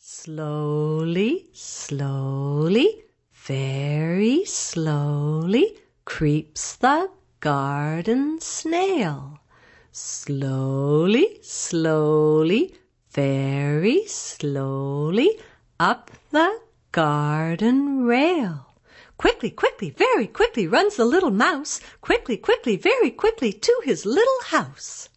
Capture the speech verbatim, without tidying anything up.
Slowly, slowly, very slowly creeps the garden snail. Slowly, slowly, very slowly up the garden rail. Quickly, quickly, very quickly runs the little mouse, quickly, quickly, very quickly to his little house.